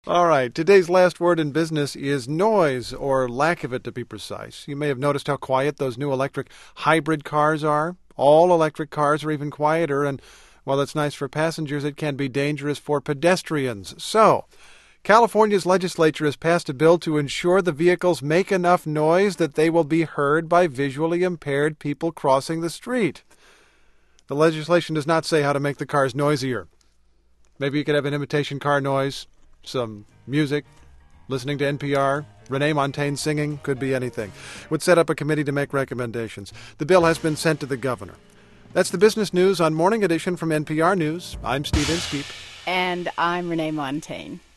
All right, today's last word in business is noise, or lack of it to be precise. You may have noticed how quiet those new electric hybrid cars are. All electric cars are even quieter, and while it's nice for passengers, it can be dangerous for pedestrians. So, California's legislature has passed a bill to ensure the vehicles make enough noise that they will be heard by visually impaired people crossing the street. The legislation does not say how to make the cars noisier. Maybe you could have an imitation car noise, some music, listening to NPR, Renee Montagne singing, could be anything. Would set up a committee to make recommendations. The bill has been sent to the governor. That's the business news on Morning Edition from NPR News. I'm Steve Inskeep. And I'm Renee Montagne.